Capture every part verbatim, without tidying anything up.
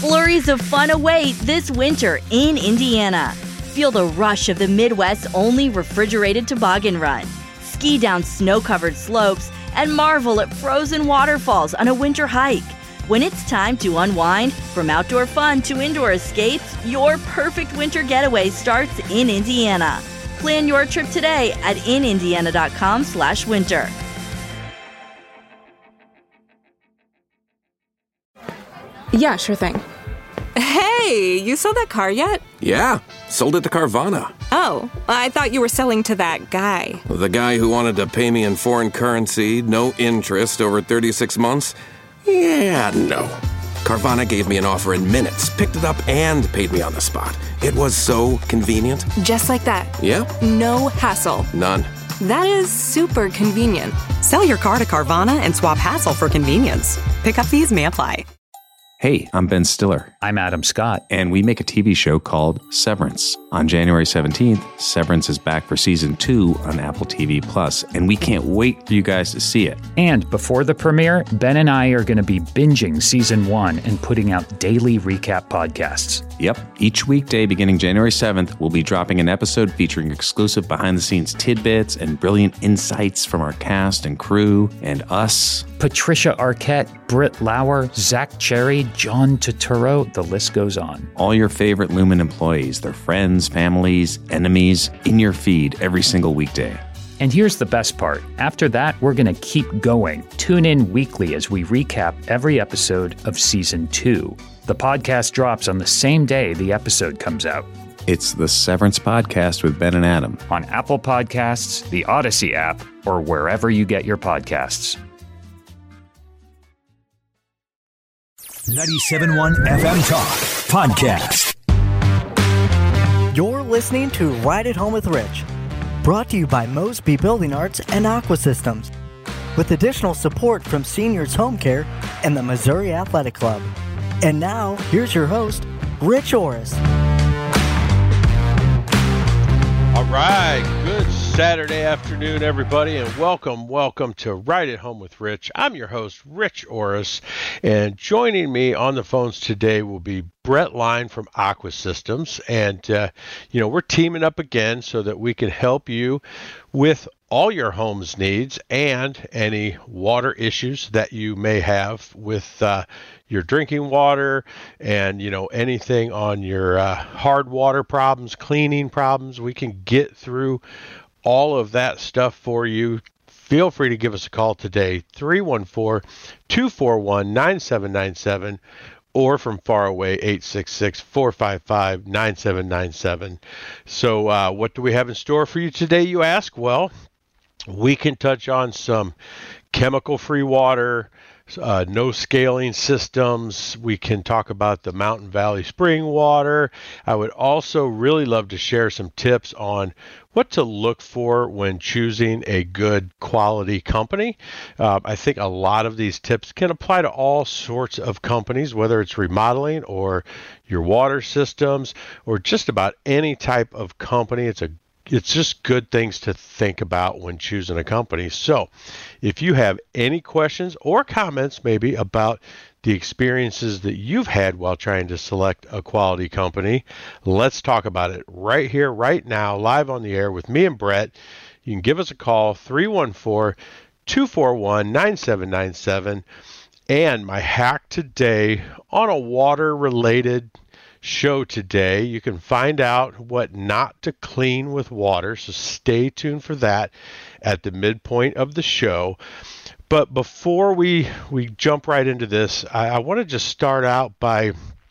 Flurries of fun await this winter in Indiana. Feel the rush of the Midwest's only refrigerated toboggan run. Ski down snow-covered slopes and marvel at frozen waterfalls on a winter hike. When it's time to unwind, from outdoor fun to indoor escapes, your perfect winter getaway starts in Indiana. Plan your trip today at in indiana dot com slash winter. Yeah, sure thing. Hey, you sold that car yet? Yeah, sold it to Carvana. Oh, I thought you were selling to that guy. The guy who wanted to pay me in foreign currency, no interest, over thirty-six months? Yeah, no. Carvana gave me an offer in minutes, picked it up, and paid me on the spot. It was so convenient. Just like that. Yeah? No hassle. None. That is super convenient. Sell your car to Carvana and swap hassle for convenience. Pickup fees may apply. Hey, I'm Ben Stiller. I'm Adam Scott. And we make a T V show called Severance. On January seventeenth, Severance is back for season two on Apple T V Plus, and we can't wait for you guys to see it. And before the premiere, Ben and I are going to be binging season one and putting out daily recap podcasts. Yep. Each weekday beginning January seventh, we'll be dropping an episode featuring exclusive behind-the-scenes tidbits and brilliant insights from our cast and crew and us. Patricia Arquette, Britt Lauer, Zach Cherry, John Turturro, the list goes on. All your favorite Lumen employees, their friends, families, enemies, in your feed every single weekday. And here's the best part. After that, we're going to keep going. Tune in weekly as we recap every episode of season two. The podcast drops on the same day the episode comes out. It's the Severance Podcast with Ben and Adam. On Apple Podcasts, the Odyssey app, or wherever you get your podcasts. ninety-seven point one F M Talk Podcast. You're listening to Ride It Home with Rich, brought to you by Mosby Building Arts and Aqua Systems, with additional support from Seniors Home Care and the Missouri Athletic Club. And now, here's your host, Rich Orris. All right, good Saturday afternoon, everybody, and welcome, welcome to Ride It Home with Rich. I'm your host, Rich Orris, and joining me on the phones today will be Brett Line from Aqua Systems, and, uh, you know, we're teaming up again so that we can help you with all your home's needs and any water issues that you may have with uh, your drinking water and, you know, anything on your uh, hard water problems, cleaning problems. We can get through all of that stuff for you. Feel free to give us a call today, three one four, two four one, nine seven nine seven, or from far away, eight six six, four five five, nine seven nine seven. So uh, what do we have in store for you today, you ask? Well, we can touch on some chemical-free water, uh, no scaling systems. We can talk about the Mountain Valley spring water. I would also really love to share some tips on what to look for when choosing a good quality company. Uh, I think a lot of these tips can apply to all sorts of companies, whether it's remodeling or your water systems or just about any type of company. It's a It's just good things to think about when choosing a company. So if you have any questions or comments maybe about the experiences that you've had while trying to select a quality company, let's talk about it right here, right now, live on the air with me and Brett. You can give us a call, three one four, two four one, nine seven nine seven. And my hack today on a water-related show today, you can find out what not to clean with water, so stay tuned for that at the midpoint of the show. But before we we jump right into this, I, I want to just start out by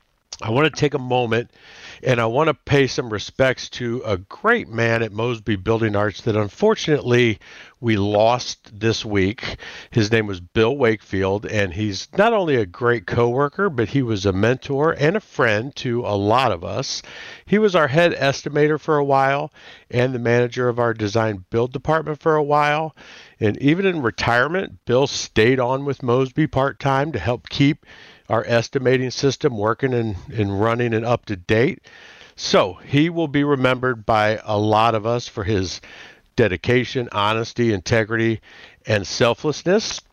I want to take a moment and I want to pay some respects to a great man at Mosby Building Arts that unfortunately we lost this week. His name was Bill Wakefield, and he's not only a great coworker, but he was a mentor and a friend to a lot of us. He was our head estimator for a while and the manager of our design build department for a while. And even in retirement, Bill stayed on with Mosby part-time to help keep our estimating system working and, and running and up to date. So he will be remembered by a lot of us for his dedication, honesty, integrity, and selflessness.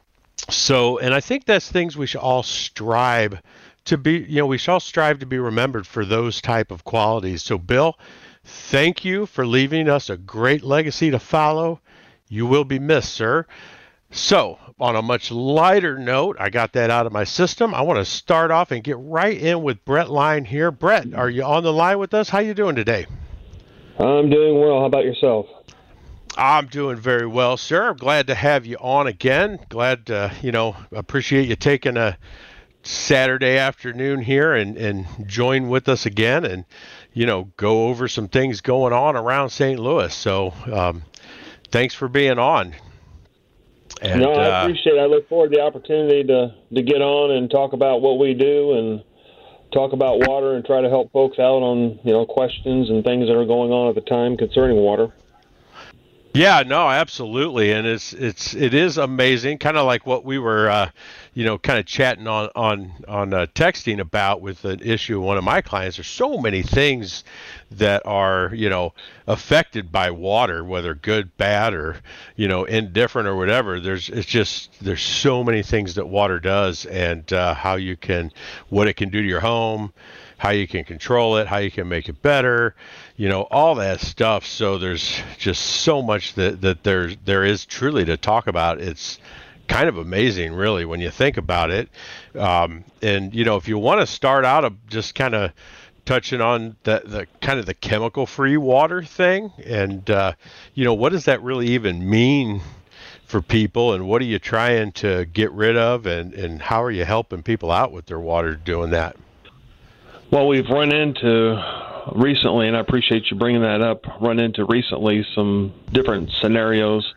So, and I think that's things we should all strive to be, you know, we should all strive to be remembered for those type of qualities. So, Bill, thank you for leaving us a great legacy to follow. You will be missed, sir. So, on a much lighter note, I got that out of my system. I want to start off and get right in with Brett Line here. Brett, are you on the line with us? How you doing today? I'm doing well. How about yourself? I'm doing very well, sir. I'm glad to have you on again. Glad to, you know, appreciate you taking a Saturday afternoon here and, and join with us again and, you know, go over some things going on around Saint Louis. So um, thanks for being on. And, no, I uh, appreciate it. I look forward to the opportunity to, to get on and talk about what we do and talk about water and try to help folks out on, you know, questions and things that are going on at the time concerning water. Yeah, no, absolutely, and it's it's it is amazing, kind of like what we were, uh, you know, kind of chatting on on on uh, texting about with an issue of one of my clients. There's so many things that are, you know, affected by water, whether good, bad, or, you know, indifferent or whatever. There's it's just there's so many things that water does, and uh, how you can, what it can do to your home, how you can control it, how you can make it better, you know, all that stuff. So there's just so much that, that there, there is truly to talk about. It's kind of amazing, really, when you think about it. Um, and, you know, if you want to start out of just kind of touching on the, the kind of the chemical-free water thing, and, uh, you know, what does that really even mean for people, and what are you trying to get rid of, and, and how are you helping people out with their water doing that? Well, we've run into recently, and I appreciate you bringing that up, run into recently some different scenarios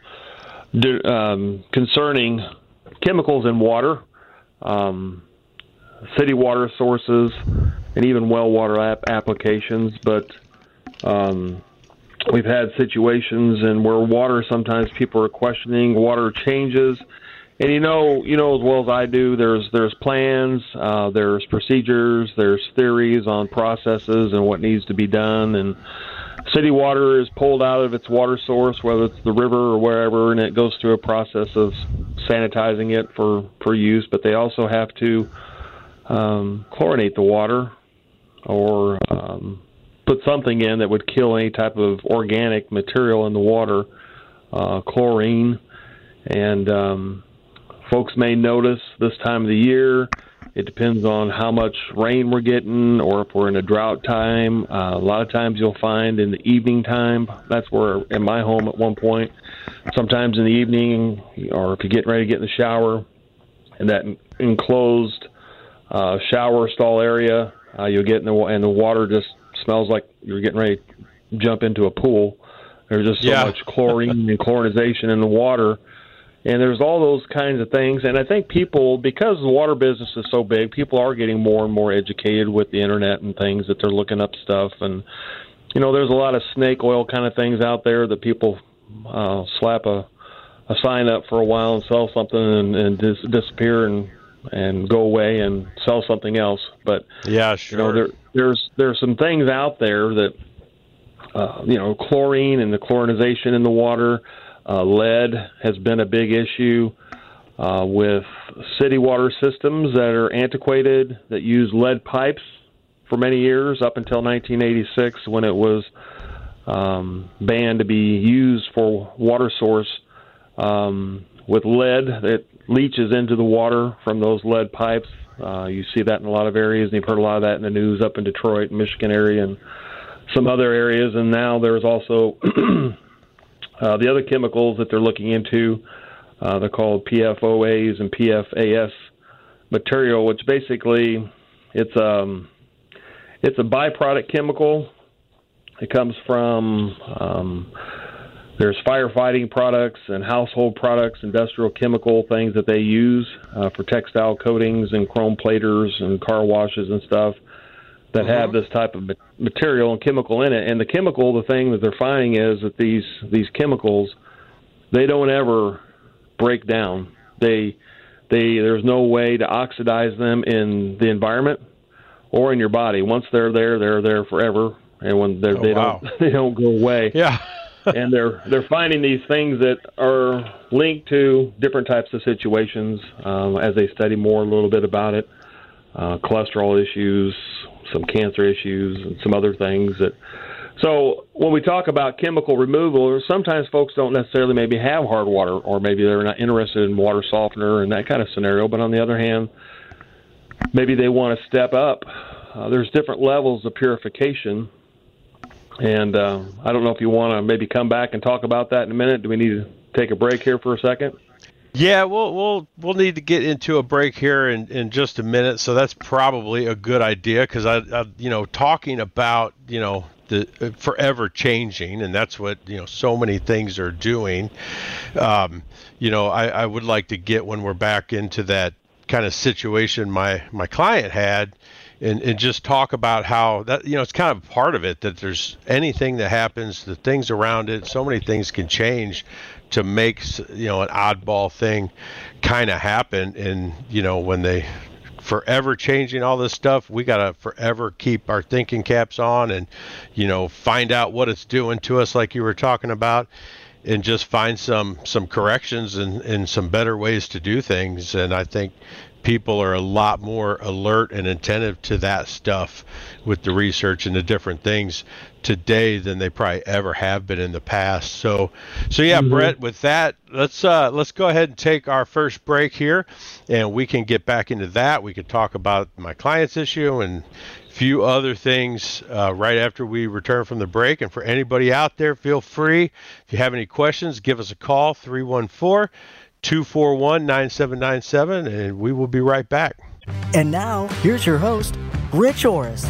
um, concerning chemicals in water, um, city water sources, and even well water ap- applications. But um, we've had situations in where water, sometimes people are questioning water changes. And you know, you know as well as I do, there's there's plans, uh, there's procedures, there's theories on processes and what needs to be done. And city water is pulled out of its water source, whether it's the river or wherever, and it goes through a process of sanitizing it for, for use. But they also have to um, chlorinate the water or um, put something in that would kill any type of organic material in the water, uh, chlorine. And um, folks may notice this time of the year, it depends on how much rain we're getting or if we're in a drought time. Uh, a lot of times you'll find in the evening time, that's where in my home at one point, sometimes in the evening, or if you're getting ready to get in the shower, in that enclosed uh, shower stall area, uh, you'll get in the, and the water just smells like you're getting ready to jump into a pool. There's just so yeah. much chlorine and chlorinization in the water. And there's all those kinds of things. And I think people, because the water business is so big, people are getting more and more educated with the internet and things, that they're looking up stuff. And, you know, there's a lot of snake oil kind of things out there that people uh, slap a, a sign up for a while and sell something and, and dis- disappear and, and go away and sell something else. But, yeah, sure. you know, there, there's, there's some things out there that, uh, you know, chlorine and the chlorinization in the water. Uh, lead has been a big issue uh, with city water systems that are antiquated, that use lead pipes for many years, up until nineteen eighty-six, when it was um, banned to be used for water source. Um, with lead, it leaches into the water from those lead pipes. Uh, you see that in a lot of areas, and you've heard a lot of that in the news up in Detroit, Michigan area, and some other areas. And now there's also Uh, the other chemicals that they're looking into, uh, they're called P F O As and P F A S material, which basically it's um it's a byproduct chemical. It comes from um, there's firefighting products and household products, industrial chemical things that they use uh, for textile coatings and chrome platers and car washes and stuff that uh-huh. have this type of material and chemical in it. And the chemical, the thing that they're finding is that these these chemicals, they don't ever break down. They they there's no way to oxidize them in the environment or in your body. Once they're there, they're there forever. And when they're, oh, they wow. don't they don't go away. Yeah. and they're they're finding these things that are linked to different types of situations um, as they study more a little bit about it. Uh, cholesterol issues, some cancer issues, and some other things that. So when we talk about chemical removal, sometimes folks don't necessarily maybe have hard water, or maybe they're not interested in water softener and that kind of scenario. But on the other hand, maybe they want to step up. Uh, there's different levels of purification. And uh, I don't know if you want to maybe come back and talk about that in a minute. Do we need to take a break here for a second? Yeah, we'll we'll we'll need to get into a break here in, in just a minute. So that's probably a good idea, because I, I, you know, talking about you know the uh, forever changing, and that's what you know so many things are doing. Um, you know, I, I would like to get when we're back into that kind of situation my my client had. And, and just talk about how that, you know, it's kind of part of it, that there's anything that happens, the things around it, so many things can change to make, you know, an oddball thing kind of happen. And, you know, when they forever changing all this stuff, we got to forever keep our thinking caps on and, you know, find out what it's doing to us, like you were talking about, and just find some, some corrections and, and some better ways to do things. And I think people are a lot more alert and attentive to that stuff with the research and the different things today than they probably ever have been in the past. So, so yeah, mm-hmm. Brett, with that, let's uh, let's go ahead and take our first break here, and we can get back into that. We could talk about my client's issue and a few other things uh, right after we return from the break. And for anybody out there, feel free, if you have any questions, give us a call, three one four, two four one, nine seven nine seven, and we will be right back. And now, here's your host, Rich Orris.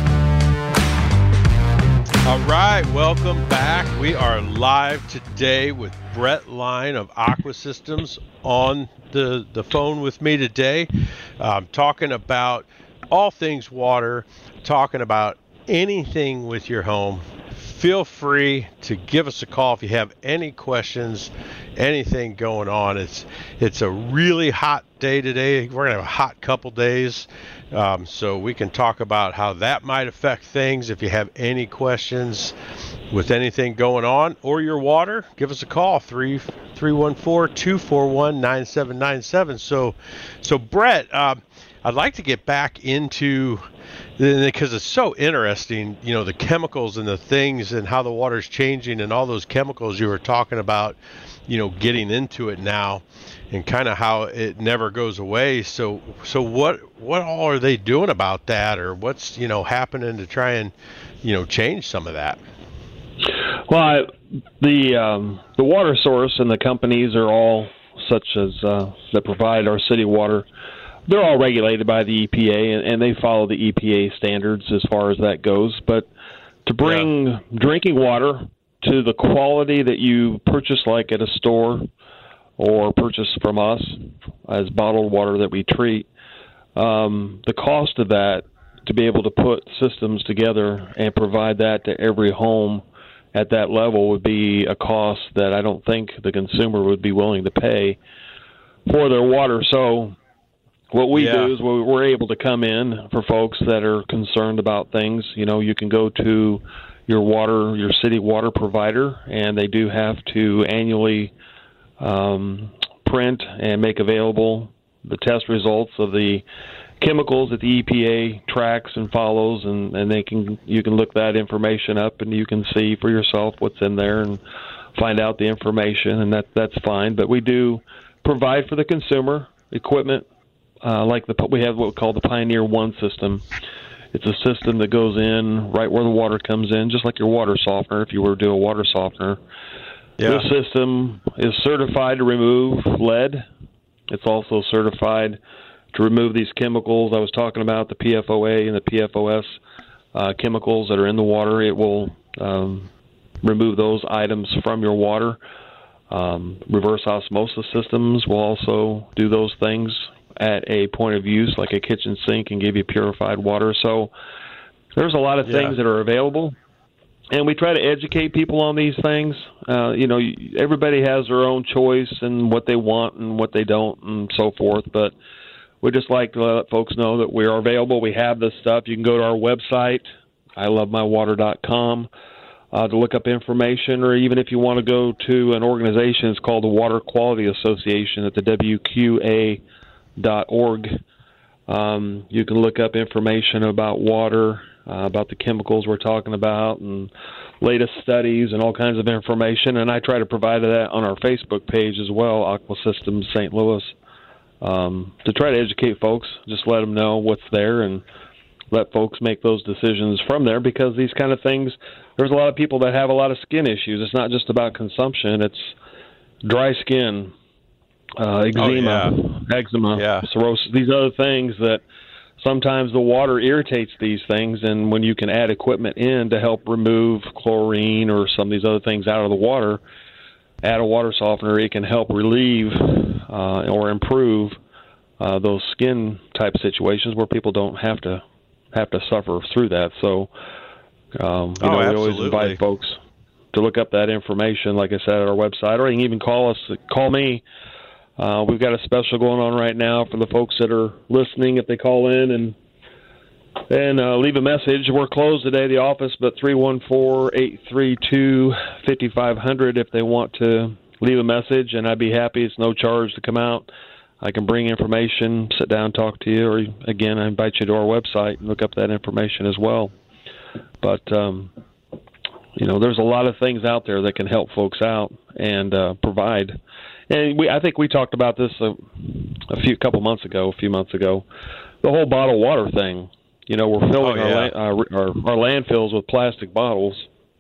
All right, welcome back. We are live today with Brett Line of Aqua Systems on the, the phone with me today, um, talking about all things water, talking about anything with your home. Feel free to give us a call if you have any questions, anything going on. It's it's a really hot day today. We're going to have a hot couple days, um, so we can talk about how that might affect things. If you have any questions with anything going on or your water, give us a call, three one four, two four one, nine seven nine seven. So, so Brett, uh, I'd like to get back into, because it's so interesting, you know, the chemicals and the things and how the water's changing and all those chemicals you were talking about, you know, getting into it now and kind of how it never goes away. So, so what, what all are they doing about that, or what's, you know, happening to try and, you know, change some of that? Well, I, the, um, the water source and the companies are all such as, uh, that provide our city water. They're all regulated by the E P A, and, and they follow the E P A standards as far as that goes. But to bring yeah. drinking water to the quality that you purchase, like at a store, or purchase from us as bottled water that we treat, um, the cost of that, to be able to put systems together and provide that to every home at that level, would be a cost that I don't think the consumer would be willing to pay for their water. So what we yeah. do is we're able to come in for folks that are concerned about things. You know, you can go to your water, your city water provider, and they do have to annually um, print and make available the test results of the chemicals that the E P A tracks and follows, and, and they can you can look that information up, and you can see for yourself what's in there and find out the information, and that that's fine. But we do provide for the consumer equipment. Uh, like the we have what we call the Pioneer One system. It's a system that goes in right where the water comes in, just like your water softener, if you were to do a water softener. Yeah. This system is certified to remove lead. It's also certified to remove these chemicals I was talking about, the P F O A and the P F O S uh, chemicals that are in the water. It will um, remove those items from your water. Um, reverse osmosis systems will also do those things at a point of use, like a kitchen sink, and give you purified water. So there's a lot of things yeah. that are available, and we try to educate people on these things. Uh, you know, everybody has their own choice and what they want and what they don't and so forth, but we just like to let folks know that we are available. We have this stuff. You can go to our website, I love my water dot com. uh, to look up information, or even if you want to go to an organization, it's called the Water Quality Association at the W Q A dot org. Um, you can look up information about water, uh, about the chemicals we're talking about, and latest studies and all kinds of information. And I try to provide that on our Facebook page as well, Aqua Systems Saint Louis, um, to try to educate folks, just let them know what's there and let folks make those decisions from there, because these kind of things, there's a lot of people that have a lot of skin issues. It's not just about consumption. It's dry skin, uh, eczema, oh, yeah. eczema, yeah. cirrhosis, these other things that sometimes the water irritates these things, and when you can add equipment in to help remove chlorine or some of these other things out of the water, add a water softener, it can help relieve uh, or improve uh, those skin type situations where people don't have to have to suffer through that. So, um, you oh, know, we absolutely. always invite folks to look up that information, like I said, at our website, or you can even call us, call me. Uh, we've got a special going on right now for the folks that are listening. If they call in and and uh, leave a message, we're closed today, the office, but three one four, eight three two, five five zero zero if they want to leave a message, and I'd be happy. It's no charge to come out. I can bring information, sit down, talk to you, or again, I invite you to our website and look up that information as well. But, um, you know, there's a lot of things out there that can help folks out and uh, provide. And we, I think we talked about this a, a few couple months ago, a few months ago, the whole bottled water thing. You know, we're filling oh, yeah. our, our, our our landfills with plastic bottles,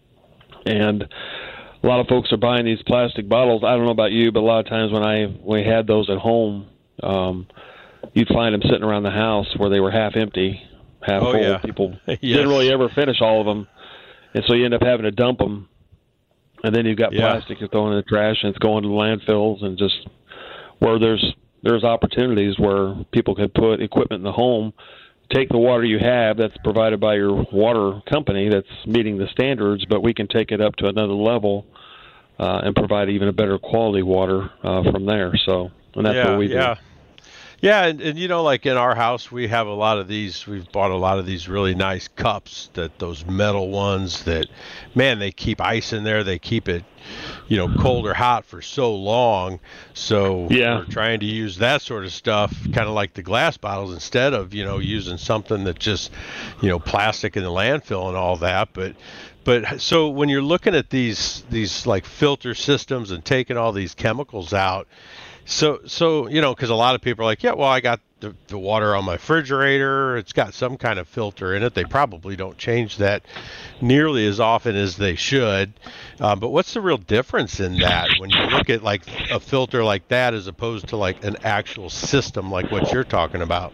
and a lot of folks are buying these plastic bottles. I don't know about you, but a lot of times when I we had those at home, um, you'd find them sitting around the house where they were half empty, half oh, full. Yeah. People yes. didn't really ever finish all of them, and so you end up having to dump them. And then you've got yeah. plastic that's going in the trash, and it's going to the landfills, and just where there's there's opportunities where people can put equipment in the home, take the water you have that's provided by your water company that's meeting the standards, but we can take it up to another level uh, and provide even a better quality water uh, from there. So, and that's yeah, what we do. Yeah. Yeah, and, and you know, like in our house, we have a lot of these. We've bought a lot of these really nice cups, that those metal ones that, man, they keep ice in there. They keep it, you know, cold or hot for so long. So yeah. we're trying to use that sort of stuff, kind of like the glass bottles, instead of, you know, using something that's just, you know, plastic in the landfill and all that. But But so when you're looking at these these like filter systems and taking all these chemicals out, so so you know, because a lot of people are like, yeah, well, I got the, the water on my refrigerator, it's got some kind of filter in it. They probably don't change that nearly as often as they should. Uh, but what's the real difference in that when you look at like a filter like that as opposed to like an actual system like what you're talking about?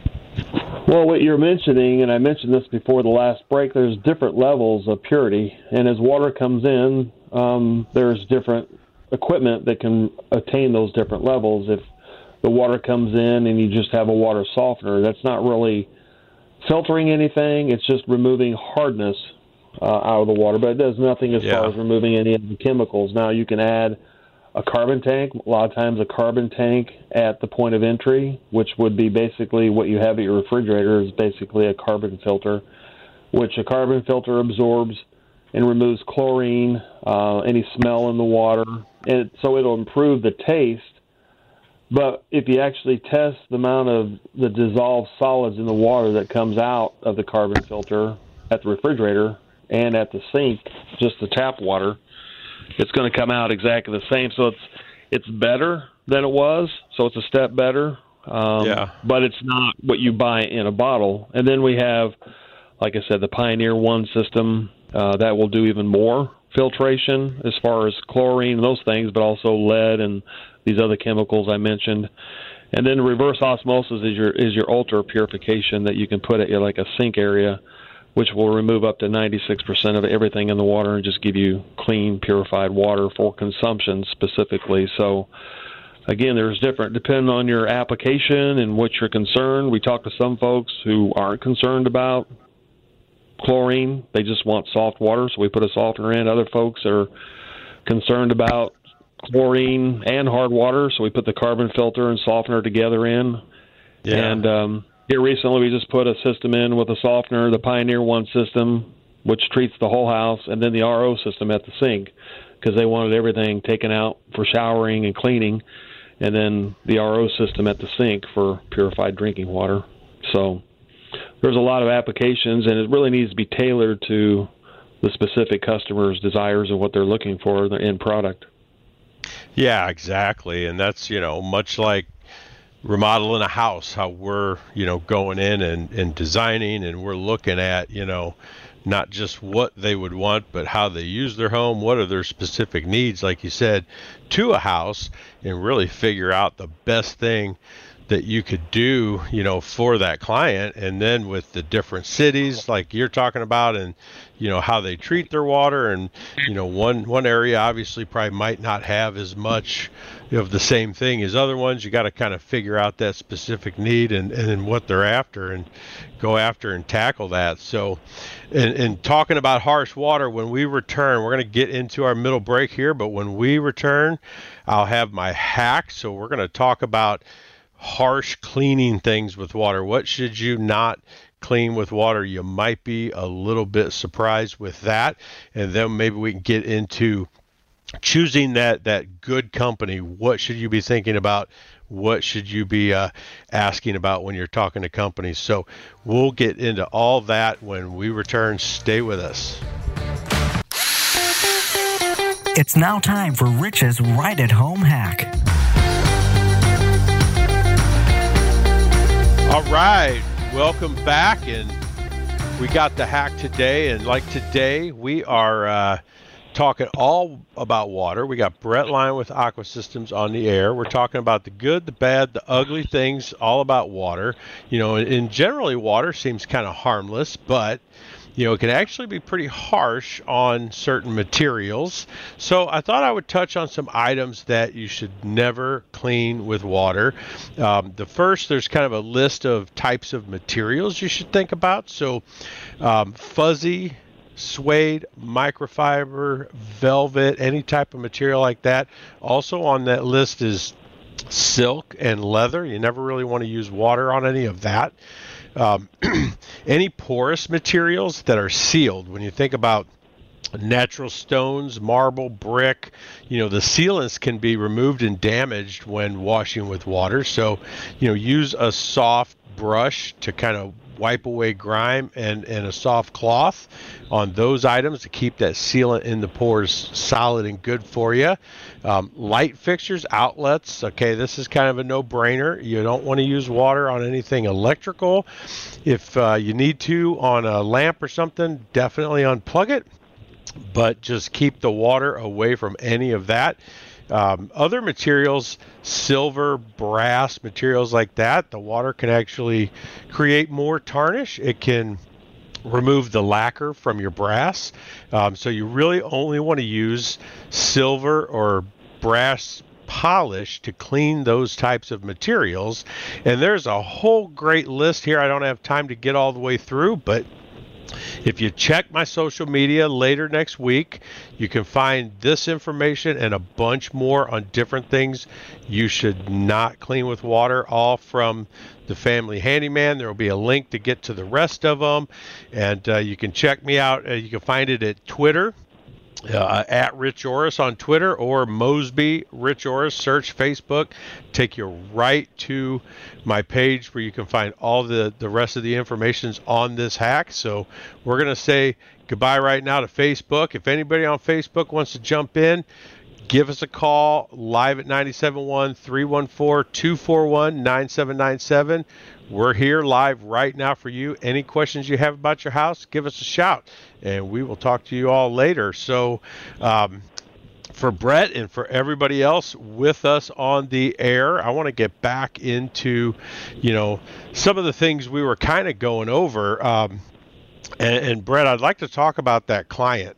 Well, what you're mentioning, and I mentioned this before the last break, there's different levels of purity. And as water comes in, um, there's different equipment that can attain those different levels. If the water comes in and you just have a water softener, that's not really filtering anything. It's just removing hardness uh, out of the water, but it does nothing as yeah. far as removing any of the chemicals. Now, you can add a carbon tank, a lot of times a carbon tank at the point of entry, which would be basically what you have at your refrigerator, is basically a carbon filter, which a carbon filter absorbs and removes chlorine, uh, any smell in the water, and so it'll improve the taste. But if you actually test the amount of the dissolved solids in the water that comes out of the carbon filter at the refrigerator and at the sink, just the tap water, it's going to come out exactly the same. So it's it's better than it was. So it's a step better. Um, yeah. But it's not what you buy in a bottle. And then we have, like I said, the Pioneer One system uh, that will do even more filtration as far as chlorine and those things, but also lead and these other chemicals I mentioned. And then reverse osmosis is your is your ultra purification that you can put at your, like a sink area, which will remove up to ninety-six percent of everything in the water and just give you clean, purified water for consumption specifically. So, again, there's different, depending on your application and what you're concerned. We talk to some folks who aren't concerned about chlorine. They just want soft water, so we put a softener in. Other folks are concerned about chlorine and hard water, so we put the carbon filter and softener together in. Yeah. And um, here recently we just put a system in with a softener, the Pioneer One system, which treats the whole house, and then the R O system at the sink, because they wanted everything taken out for showering and cleaning, and then the R O system at the sink for purified drinking water. So there's a lot of applications, and it really needs to be tailored to the specific customer's desires and what they're looking for in the end product. Yeah, exactly. And that's, you know, much like remodeling a house, how we're, you know, going in and, and designing, and we're looking at, you know, not just what they would want, but how they use their home, what are their specific needs, like you said, to a house, and really figure out the best thing that you could do, you know, for that client. And then with the different cities like you're talking about, and, you know, how they treat their water, and, you know, one, one area obviously probably might not have as much of the same thing as other ones. You got to kind of figure out that specific need and, and what they're after, and go after and tackle that. So, and, and talking about harsh water, when we return, we're going to get into our middle break here, but when we return, I'll have my hack. So we're going to talk about harsh cleaning things with water. What should you not clean with water? You might be a little bit surprised with that. And then maybe we can get into choosing that, that good company. What should you be thinking about? What should you be uh, asking about when you're talking to companies? So we'll get into all that when we return. Stay with us. It's now time for Rich's Right at Home hack. All right, welcome back, and we got the hack today. And like today, we are uh, talking all about water. We got Brett Lyon with Aqua Systems on the air. We're talking about the good, the bad, the ugly things, all about water. You know, and, and generally water seems kind of harmless, but you know, it can actually be pretty harsh on certain materials. So I thought I would touch on some items that you should never clean with water. Um, the first, there's kind of a list of types of materials you should think about. So um, fuzzy, suede, microfiber, velvet, any type of material like that. Also on that list is silk and leather. You never really want to use water on any of that. Um, any porous materials that are sealed. When you think about natural stones, marble, brick, you know, the sealants can be removed and damaged when washing with water. So, you know, use a soft brush to kind of wipe away grime, and, and a soft cloth on those items to keep that sealant in the pores solid and good for you. Um, light fixtures, outlets. Okay, this is kind of a no-brainer. You don't want to use water on anything electrical. If uh, you need to on a lamp or something, definitely unplug it, but just keep the water away from any of that. Um, other materials, silver, brass, materials like that, the water can actually create more tarnish. It can remove the lacquer from your brass. Um, so you really only want to use silver or brass polish to clean those types of materials. And there's a whole great list here. I don't have time to get all the way through, but if you check my social media later next week, you can find this information and a bunch more on different things you should not clean with water, all from the Family Handyman. There will be a link to get to the rest of them, and uh, you can check me out. Uh, you can find it at Twitter. Uh, at Rich Orris on Twitter, or Mosby Rich Orris. Search Facebook, take you right to my page where you can find all the the rest of the information's on this hack. So we're gonna say goodbye right now to Facebook. If anybody on Facebook wants to jump in, give us a call live at nine seven one, three one four, two four one, nine seven nine seven. We're here live right now for you. Any questions you have about your house, give us a shout, and we will talk to you all later. So um, for Brett and for everybody else with us on the air, I want to get back into, you know, some of the things we were kind of going over. Um, and, and Brett, I'd like to talk about that client,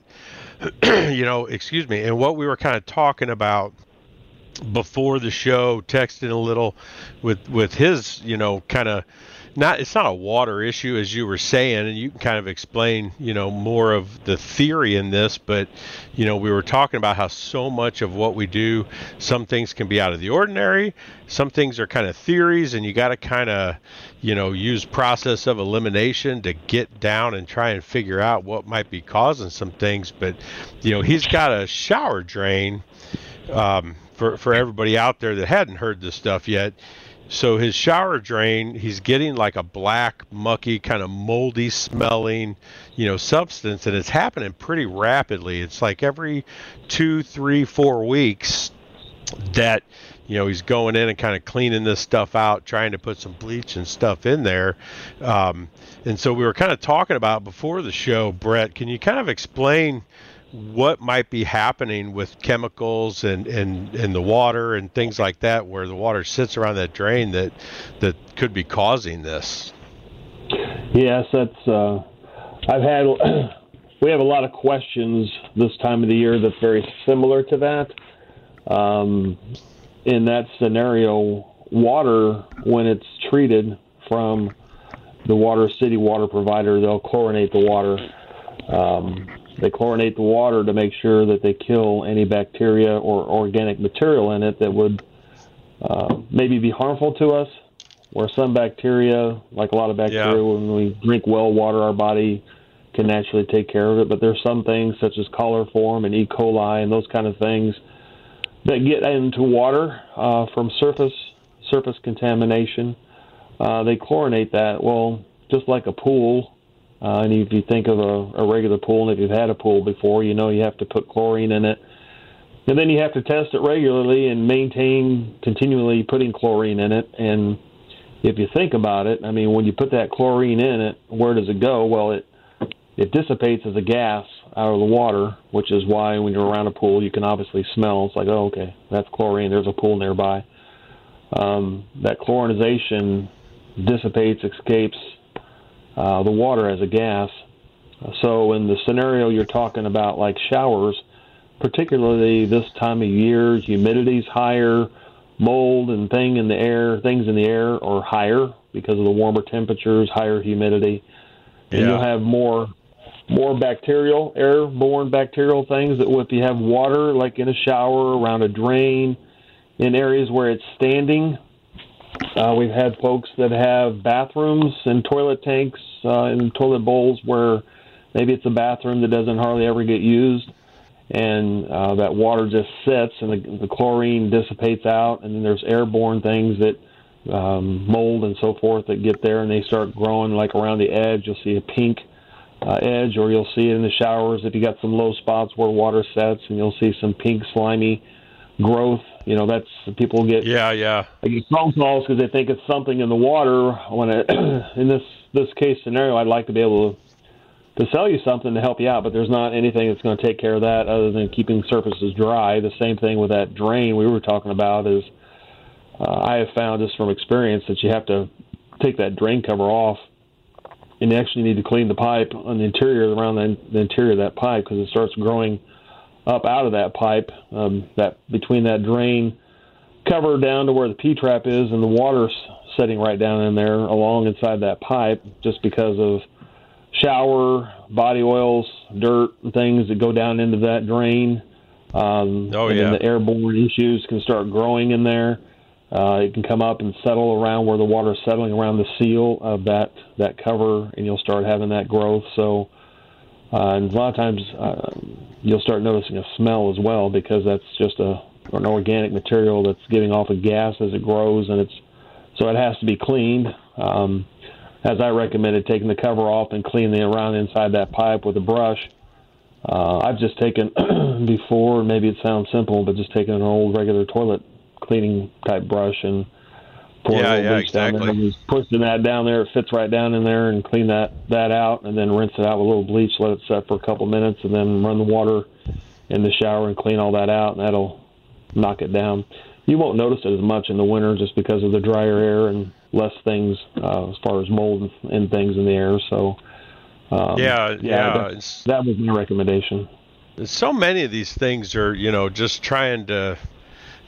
you know, excuse me, and what we were kind of talking about before the show, texting a little with with his, you know, kind of not it's not a water issue, as you were saying, and you can kind of explain, you know, more of the theory in this, but, you know, we were talking about how so much of what we do, some things can be out of the ordinary, some things are kind of theories, and you got to kind of, you know, use process of elimination to get down and try and figure out what might be causing some things. But, you know, he's got a shower drain, um, for, for everybody out there that hadn't heard this stuff yet. So his shower drain, he's getting like a black, mucky, kind of moldy smelling, you know, substance, and it's happening pretty rapidly. It's like every two, three, four weeks that, you know, he's going in and kind of cleaning this stuff out, trying to put some bleach and stuff in there. Um, and so we were kind of talking about before the show, Brett, can you kind of explain what might be happening with chemicals and, and, and the water and things like that, where the water sits around that drain that that could be causing this? Yes, that's. Uh, I've had. We have a lot of questions this time of the year that's very similar to that. Um, in that scenario, water, when it's treated from the water city water provider, they'll chlorinate the water. Um, They chlorinate the water to make sure that they kill any bacteria or organic material in it that would uh, maybe be harmful to us. Where some bacteria, like a lot of bacteria, yeah. when we drink well water, our body can naturally take care of it. But there's some things such as coliform and E. coli and those kind of things that get into water uh, from surface surface contamination. Uh, they chlorinate that. Well, just like a pool. Uh, and if you think of a, a regular pool, and if you've had a pool before, you know you have to put chlorine in it. And then you have to test it regularly and maintain continually putting chlorine in it. And if you think about it, I mean, when you put that chlorine in it, where does it go? Well, it it dissipates as a gas out of the water, which is why when you're around a pool, you can obviously smell. It's like, oh, okay, that's chlorine. There's a pool nearby. Um, that chlorinization dissipates, escapes Uh, the water as a gas. So in the scenario you're talking about, like showers, particularly this time of year, humidity's higher, mold and thing in the air, things in the air are higher because of the warmer temperatures, higher humidity. And yeah. you'll have more more bacterial, airborne bacterial things that if you have water, like in a shower, around a drain, in areas where it's standing. Uh, we've had folks that have bathrooms and toilet tanks uh, and toilet bowls where maybe it's a bathroom that doesn't hardly ever get used, and uh, that water just sits and the, the chlorine dissipates out, and then there's airborne things that um, mold and so forth that get there, and they start growing like around the edge. You'll see a pink uh, edge, or you'll see it in the showers if you got some low spots where water sets, and you'll see some pink slimy growth. You know, that's people get yeah yeah I get phone calls because they think it's something in the water. When it, in this this case scenario, I'd like to be able to to sell you something to help you out, but there's not anything that's going to take care of that other than keeping surfaces dry. The same thing with that drain we were talking about is uh, I have found just from experience that you have to take that drain cover off, and you actually need to clean the pipe on the interior around the, the interior of that pipe because it starts growing up out of that pipe, um, that between that drain cover down to where the P-trap is, and the water's sitting right down in there along inside that pipe just because of shower, body oils, dirt, and things that go down into that drain. Um, oh, and yeah. then the airborne issues can start growing in there. Uh, it can come up and settle around where the water is settling around the seal of that, that cover, and you'll start having that growth. So, uh, and a lot of times uh, you'll start noticing a smell as well because that's just a an organic material that's giving off a gas as it grows, and it's so it has to be cleaned. Um, as I recommended, taking the cover off and cleaning around inside that pipe with a brush. Uh, I've just taken before, maybe it sounds simple, but just taking an old regular toilet cleaning type brush and pouring yeah, a little yeah, bleach exactly. down there and just pushing that down there. It fits right down in there, and clean that, that out, and then rinse it out with a little bleach, let it set for a couple minutes, and then run the water in the shower and clean all that out, and that'll knock it down. You won't notice it as much in the winter just because of the drier air and less things uh, as far as mold and, and things in the air. So, um, yeah, yeah, yeah that, that was my recommendation. So many of these things are, you know, just trying to,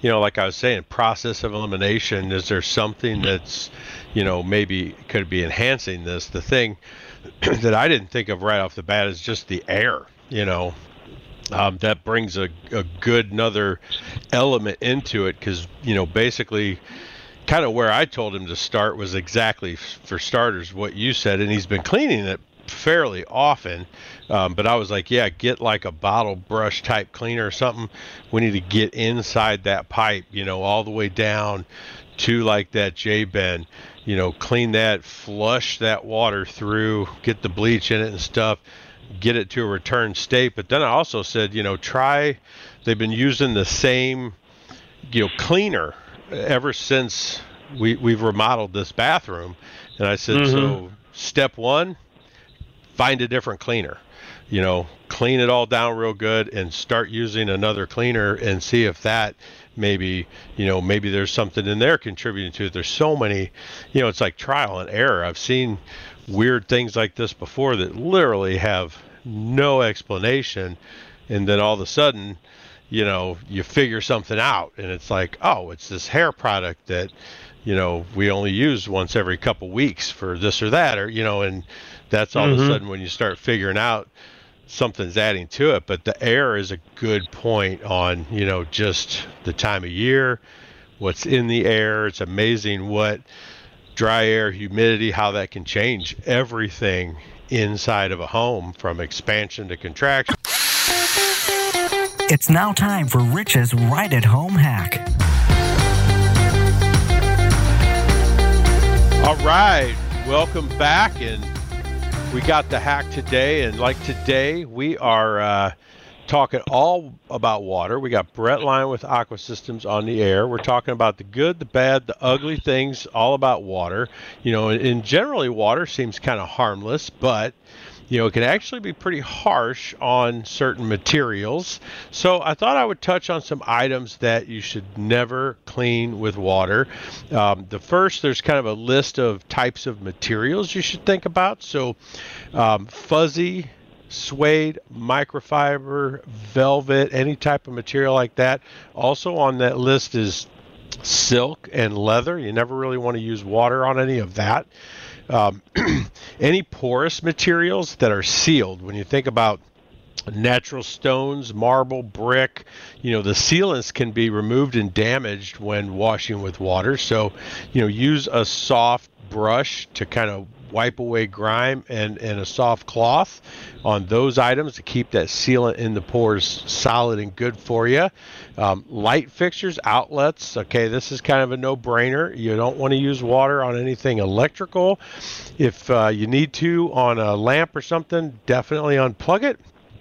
you know, like I was saying, process of elimination. Is there something that's, you know, maybe could be enhancing this? The thing that I didn't think of right off the bat is just the air, you know. Um, that brings a, a good another element into it because, you know, basically kind of where I told him to start was exactly, for starters, what you said, and he's been cleaning it fairly often. Um, but I was like, yeah, get like a bottle brush type cleaner or something. We need to get inside that pipe, you know, all the way down to like that J-bend, you know, clean that, flush that water through, get the bleach in it and stuff, get it to a return state. But then I also said, you know, try, they've been using the same, you know, cleaner ever since we, we've remodeled this bathroom. And I said, mm-hmm. so step one, find a different cleaner, you know, clean it all down real good and start using another cleaner and see if that maybe, you know, maybe there's something in there contributing to it. There's so many, you know, it's like trial and error. I've seen weird things like this before that literally have no explanation. And then all of a sudden, you know, you figure something out and it's like, oh, it's this hair product that, you know, we only use once every couple weeks for this or that, or, you know, and that's all mm-hmm. of a sudden when you start figuring out something's adding to it. But the air is a good point on, you know, just the time of year, what's in the air. It's amazing what dry air, humidity, how that can change everything inside of a home from expansion to contraction. It's now time for Rich's Right at Home hack. All right, welcome back, and we got the hack today. And like today, we are uh, talking all about water. We got Brett Lyon with Aqua Systems on the air. We're talking about the good, the bad, the ugly things, all about water. You know, and generally water seems kind of harmless, but you know, it can actually be pretty harsh on certain materials. So I thought I would touch on some items that you should never clean with water. Um, the first, there's kind of a list of types of materials you should think about. So um, fuzzy, suede, microfiber, velvet, any type of material like that. Also on that list is silk and leather. You never really want to use water on any of that. Um, any porous materials that are sealed. When you think about natural stones, marble, brick, you know, the sealants can be removed and damaged when washing with water. So, you know, use a soft brush to kind of wipe away grime and, and a soft cloth on those items to keep that sealant in the pores solid and good for you. Um, light fixtures, outlets. Okay, this is kind of a no-brainer. You don't want to use water on anything electrical. If uh, you need to on a lamp or something, definitely unplug it,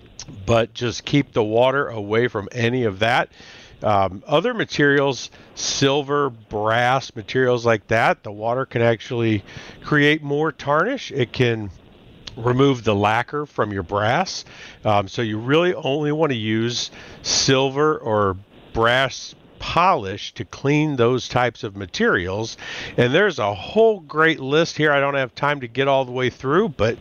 but just keep the water away from any of that. Um, other materials, silver, brass, materials like that, the water can actually create more tarnish. It can remove the lacquer from your brass. Um, so you really only want to use silver or brass polish to clean those types of materials. And there's a whole great list here. I don't have time to get all the way through, but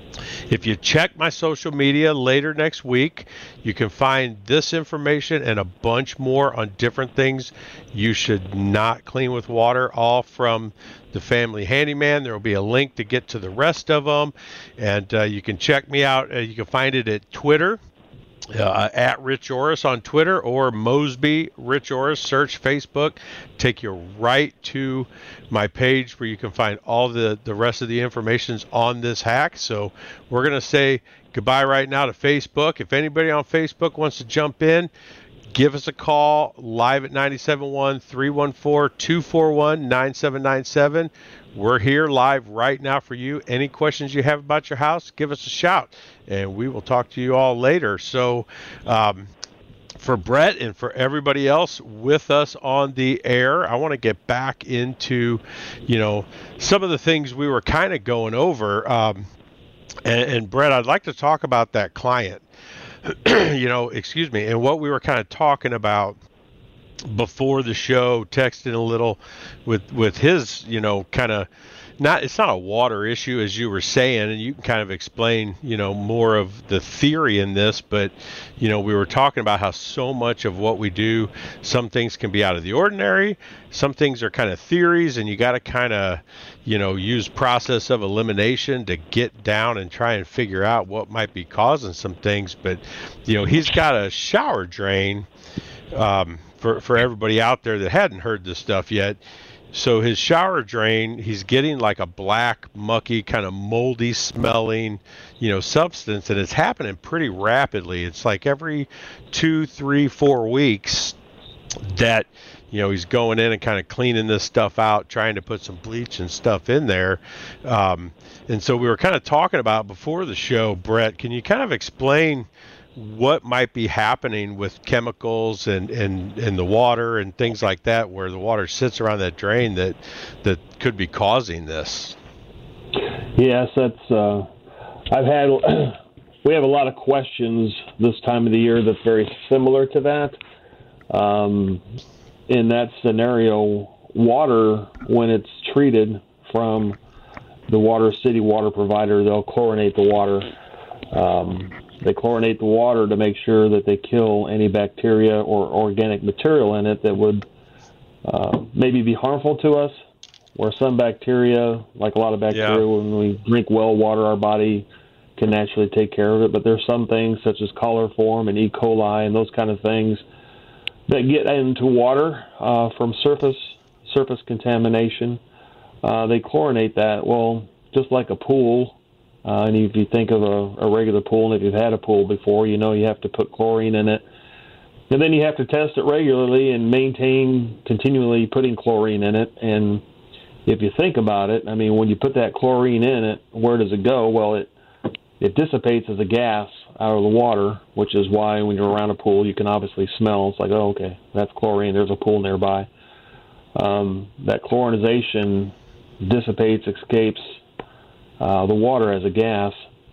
if you check my social media later next week, you can find this information and a bunch more on different things you should not clean with water, all from the Family Handyman. There will be a link to get to the rest of them. And uh, you can check me out. Uh, you can find it at Twitter. Uh, at Rich Orris on Twitter, or Mosby Rich Orris. Search Facebook, take you right to my page where you can find all the the rest of the information's on this hack. So we're gonna say goodbye right now to Facebook. If anybody on Facebook wants to jump in, give us a call live at nine seven one, three one four, two four one, nine seven nine seven. We're here live right now for you. Any questions you have about your house, give us a shout, and we will talk to you all later. So um, for Brett and for everybody else with us on the air, I want to get back into, you know, some of the things we were kind of going over. Um, and, and Brett, I'd like to talk about that client, you know, excuse me, and what we were kind of talking about before the show, texting a little with with his, you know, kind of not it's not a water issue, as you were saying, and you can kind of explain, you know, more of the theory in this, but, you know, we were talking about how so much of what we do, some things can be out of the ordinary, some things are kind of theories, and you got to kind of, you know, use process of elimination to get down and try and figure out what might be causing some things. But, you know, he's got a shower drain, um, for, for everybody out there that hadn't heard this stuff yet. So his shower drain, he's getting like a black, mucky, kind of moldy smelling, you know, substance, and it's happening pretty rapidly. It's like every two, three, four weeks that, you know, he's going in and kind of cleaning this stuff out, trying to put some bleach and stuff in there. Um, and so we were kind of talking about before the show, Brett, can you kind of explain what might be happening with chemicals and, and, and the water and things like that, where the water sits around that drain that that could be causing this? Yes, that's. Uh, I've had. We have a lot of questions this time of the year that's very similar to that. Um, in that scenario, water, when it's treated from the water city water provider, they'll chlorinate the water. Um, They chlorinate the water to make sure that they kill any bacteria or organic material in it that would uh, maybe be harmful to us. Where some bacteria, like a lot of bacteria, yeah. when we drink well water, our body can naturally take care of it. But there's some things such as coliform and E. coli and those kind of things that get into water uh, from surface surface contamination. Uh, they chlorinate that. Well, just like a pool. Uh, and if you think of a, a regular pool, and if you've had a pool before, you know you have to put chlorine in it. And then you have to test it regularly and maintain continually putting chlorine in it. And if you think about it, I mean, when you put that chlorine in it, where does it go? Well, it it dissipates as a gas out of the water, which is why when you're around a pool, you can obviously smell. It's like, oh, okay, that's chlorine. There's a pool nearby. Um, that chlorinization dissipates, escapes Uh, the water as a gas.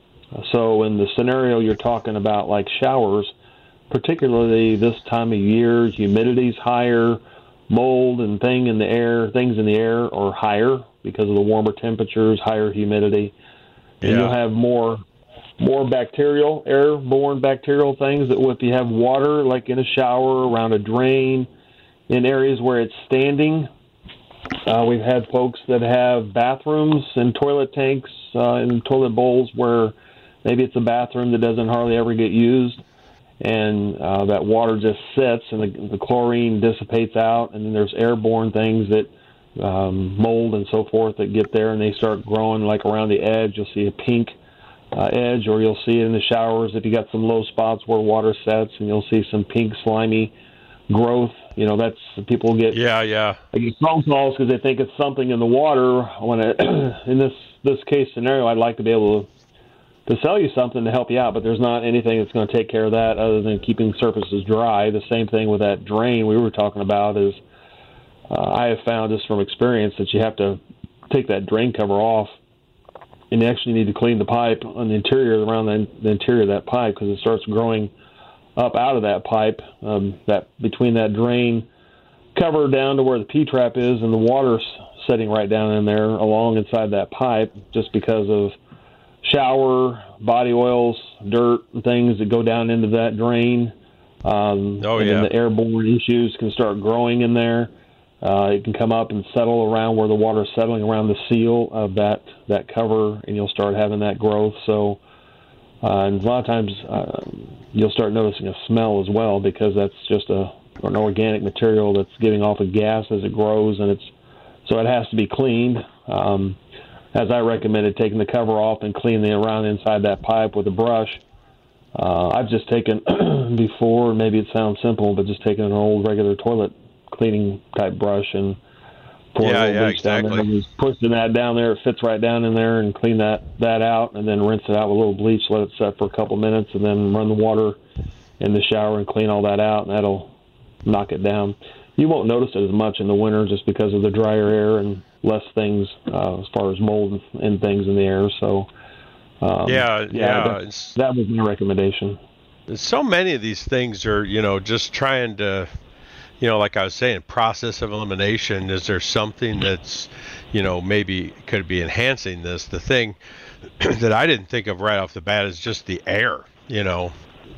So in the scenario you're talking about, like showers, particularly this time of year, humidity's higher, mold and thing in the air, things in the air are higher because of the warmer temperatures, higher humidity. And yeah. you'll have more more bacterial, airborne bacterial things that if you have water, like in a shower, around a drain, in areas where it's standing. Uh, we've had folks that have bathrooms and toilet tanks uh, and toilet bowls where maybe it's a bathroom that doesn't hardly ever get used, and uh, that water just sits and the, the chlorine dissipates out, and then there's airborne things that um, mold and so forth that get there, and they start growing like around the edge. You'll see a pink uh, edge, or you'll see it in the showers if you got some low spots where water sets, and you'll see some pink slimy growth. You know, that's people get yeah yeah I get phone calls because they think it's something in the water. When it, in this this case scenario, I'd like to be able to to sell you something to help you out, but there's not anything that's going to take care of that other than keeping surfaces dry. The same thing with that drain we were talking about is uh, I have found just from experience that you have to take that drain cover off, and you actually need to clean the pipe on the interior around the, the interior of that pipe because it starts growing up out of that pipe, um, that between that drain cover down to where the P-trap is, and the water's sitting right down in there along inside that pipe just because of shower, body oils, dirt, and things that go down into that drain. Um, oh, and yeah. then the airborne issues can start growing in there. Uh, it can come up and settle around where the water is settling around the seal of that, that cover, and you'll start having that growth. So, uh, and a lot of times uh, you'll start noticing a smell as well because that's just a an organic material that's giving off a gas as it grows, and it's so it has to be cleaned. Um, as I recommended, taking the cover off and cleaning around inside that pipe with a brush. Uh, I've just taken before, maybe it sounds simple, but just taking an old regular toilet cleaning type brush and pour yeah, a little yeah, bleach exactly. down there, and just pushing that down there. It fits right down in there, and clean that that out, and then rinse it out with a little bleach. Let it set for a couple minutes, and then run the water in the shower and clean all that out, and that'll knock it down. You won't notice it as much in the winter just because of the drier air and less things uh, as far as mold and things in the air. So um, yeah, yeah, yeah, that, that was my recommendation. So many of these things are, you know, just trying to you know, like I was saying, process of elimination. Is there something that's, you know, maybe could be enhancing this? The thing that I didn't think of right off the bat is just the air, you know.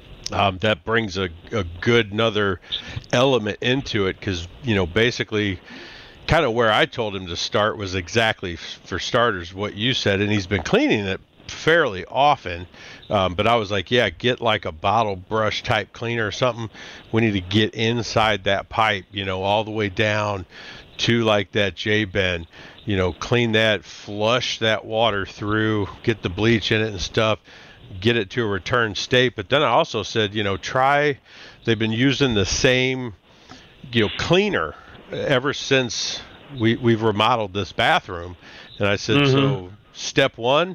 Um, that brings a, a good another element into it because, you know, basically kind of where I told him to start was exactly, for starters, what you said, and he's been cleaning it fairly often. Um, but I was like, yeah, get like a bottle brush type cleaner or something. We need to get inside that pipe, you know, all the way down to like that J-bend, you know, clean that, flush that water through, get the bleach in it and stuff, get it to a return state. But then I also said, you know, try, they've been using the same, you know, cleaner ever since we, we've remodeled this bathroom. And I said, mm-hmm. so step one,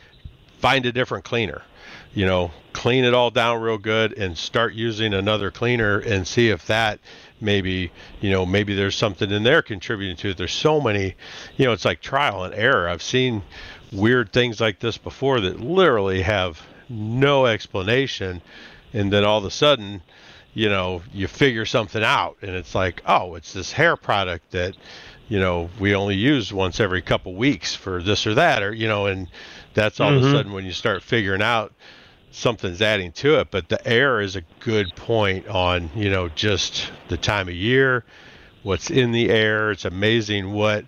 find a different cleaner, you know, clean it all down real good and start using another cleaner and see if that maybe, you know, maybe there's something in there contributing to it. There's so many, you know, it's like trial and error. I've seen weird things like this before that literally have no explanation. And then all of a sudden, you know, you figure something out and it's like, oh, it's this hair product that, you know, we only use once every couple weeks for this or that, or, you know, and that's all mm-hmm. of a sudden when you start figuring out something's adding to it. But the air is a good point on, you know, just the time of year, what's in the air. It's amazing what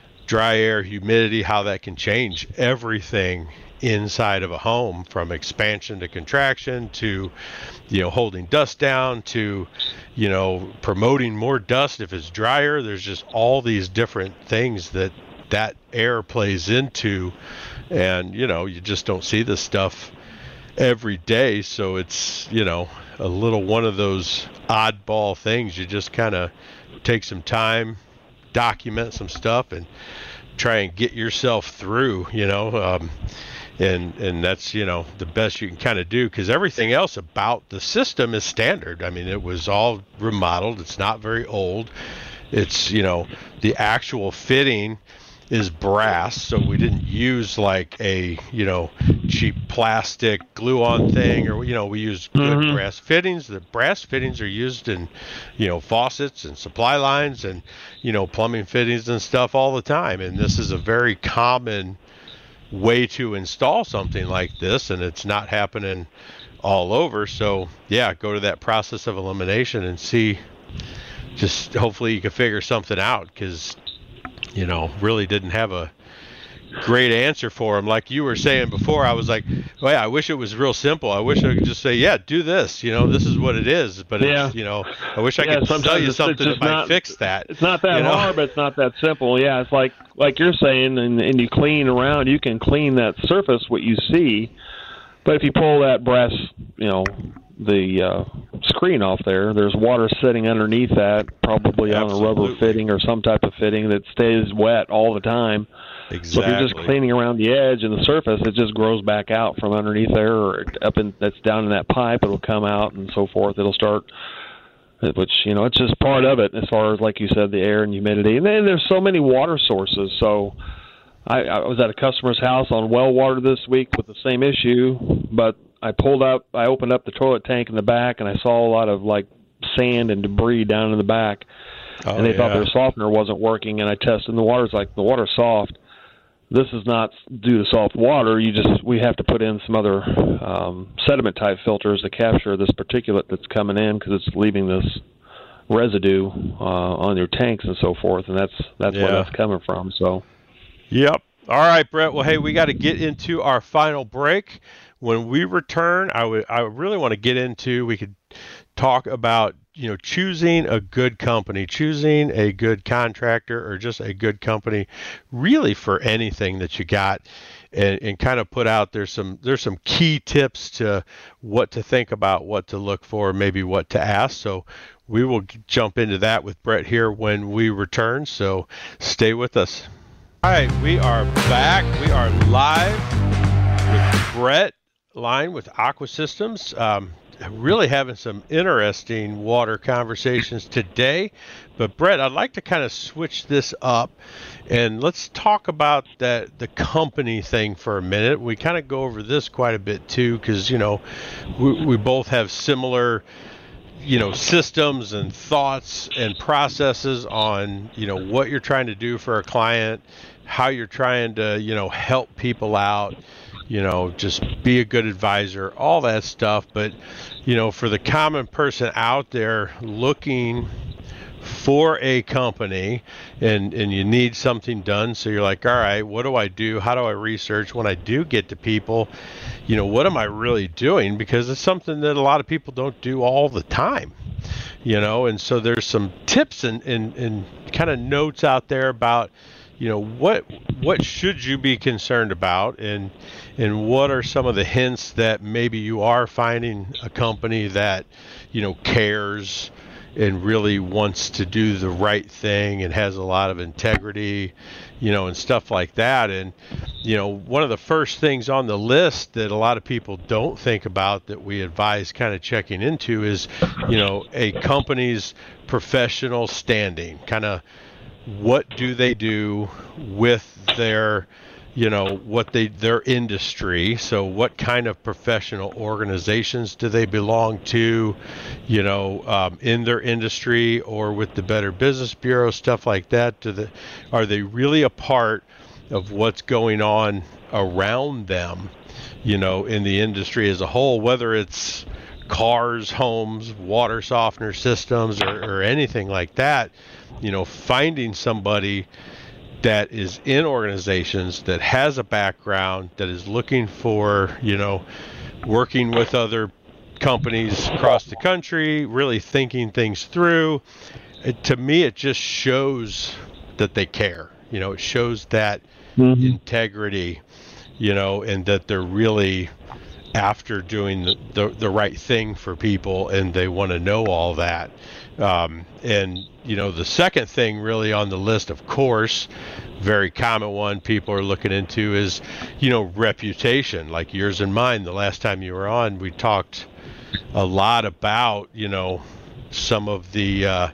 dry air, humidity, how that can change everything inside of a home, from expansion to contraction to, you know, holding dust down to, you know, promoting more dust if it's drier. There's just all these different things that that air plays into, and, you know, you just don't see this stuff every day. So it's, you know, a little one of those oddball things. You just kind of take some time, document some stuff, and try and get yourself through, you know, um, and and that's, you know, the best you can kind of do, because everything else about the system is standard. I mean, it was all remodeled. It's not very old. It's, you know, the actual fitting is brass, so we didn't use like a, you know, cheap plastic glue-on thing, or, you know, we use good mm-hmm. brass fittings. The brass fittings are used in, you know, faucets and supply lines and, you know, plumbing fittings and stuff all the time. And this is a very common way to install something like this, and it's not happening all over. So yeah, go to that process of elimination and see, just hopefully you can figure something out, because, you know, really didn't have a great answer for him. Like you were saying before, I was like, well, yeah, I wish it was real simple. I wish I could just say, yeah, do this, you know, this is what it is. But yeah. it's, you know, I wish I yeah, could tell you something that might not, fix that. It's not that you know? hard, but it's not that simple. Yeah, it's like like you're saying, and, and you clean around, you can clean that surface, what you see. But if you pull that brass, you know, the uh, screen off there, there's water sitting underneath that, probably Absolutely. on a rubber fitting or some type of fitting that stays wet all the time. Exactly. So if you're just cleaning around the edge and the surface, it just grows back out from underneath there, or up in that's down in that pipe. It'll come out and so forth. It'll start, which, you know, it's just part of it as far as, like you said, the air and humidity. And then there's so many water sources. So I, I was at a customer's house on well water this week with the same issue, but I pulled up, I opened up the toilet tank in the back, and I saw a lot of like sand and debris down in the back. Oh, and they yeah. thought their softener wasn't working, and I tested, and the water's like, the water's soft. This is not due to soft water. You just, we have to put in some other um, sediment type filters to capture this particulate that's coming in, because it's leaving this residue uh, on your tanks and so forth, and that's that's yeah. where that's coming from. So, yep. All right, Brett. Well, hey, we got to get into our final break. When we return, I would I really want to get into, we could talk about, you know, choosing a good company, choosing a good contractor, or just a good company really for anything that you got, and, and kind of put out there's some there's some key tips to what to think about, what to look for, maybe what to ask. So we will jump into that with Brett here when we return. So stay with us. All right, we are back. We are live with Brett Line with Aqua Systems. Um, really having some interesting water conversations today. But Brett, I'd like to kind of switch this up, and let's talk about that the company thing for a minute. We kind of go over this quite a bit too, because, you know, we, we both have similar you know, systems and thoughts and processes on, you know, what you're trying to do for a client, how you're trying to, you know, help people out, you know, just be a good advisor, all that stuff. But, you know, for the common person out there looking for a company and, and you need something done, so you're like, all right, what do I do? How do I research? When I do get to people, you know, what am I really doing? Because it's something that a lot of people don't do all the time, you know, and so there's some tips and, and, and kind of notes out there about, you know, what what should you be concerned about, and and what are some of the hints that maybe you are finding a company that, you know, cares and really wants to do the right thing and has a lot of integrity, you know, and stuff like that. And, you know, one of the first things on the list that a lot of people don't think about that we advise kind of checking into is, you know, a company's professional standing. Kind of what do they do with their, you know, what they, their industry. So what kind of professional organizations do they belong to, you know, um, in their industry or with the Better Business Bureau, stuff like that. Do the, are they really a part of what's going on around them, you know, in the industry as a whole, whether it's cars, homes, water softener systems, or, or anything like that. You know, finding somebody that is in organizations, that has a background, that is looking for, you know, working with other companies across the country, really thinking things through. It, to me, it just shows that they care. You know, it shows that mm-hmm. integrity, you know, and that they're really after doing the, the, the right thing for people, and they want to know all that. Um, and, you know, the second thing really on the list, of course, very common one people are looking into is, you know, reputation. Like yours and mine, the last time you were on, we talked a lot about, you know, some of the uh,